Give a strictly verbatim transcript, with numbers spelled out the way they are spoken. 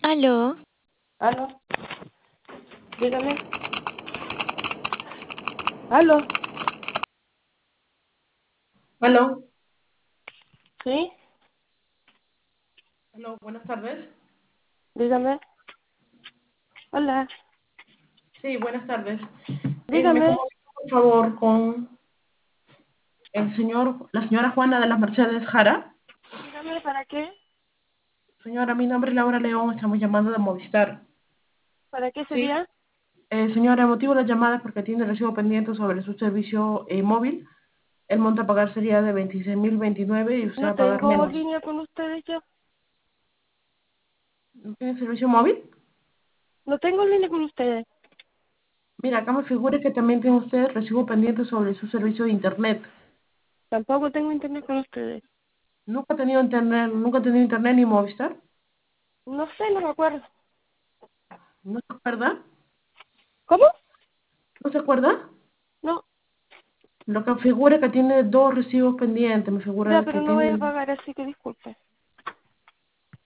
Aló, Aló, dígame. Aló, Aló, sí, aló, buenas tardes. dígame. Hola, Sí, buenas tardes. Eh, me dígame. comunico, por favor, con el señor, la señora Juana de las Mercedes Jara. Dígame, ¿para qué? Señora, mi nombre es Laura León, estamos llamando de Movistar. ¿Para qué Sí, sería? eh, señora, el motivo de la llamada es porque tiene recibo pendiente sobre su servicio eh, móvil. El monto a pagar sería de veintiséis mil veintinueve y usted va No a pagar tengo menos. línea con ustedes yo. ¿No tiene servicio móvil? No tengo línea con ustedes. Mira, acá me figura que también tiene usted recibo pendiente sobre su servicio de internet. Tampoco tengo internet con ustedes. ¿Nunca ha tenido internet, nunca ha tenido internet ni Movistar? No sé, no me acuerdo. ¿No se acuerda? ¿Cómo? ¿No se acuerda? No, Lo que figura que tiene dos recibos pendientes, me ya, figura pero que no voy a tiene... pagar, así que disculpe.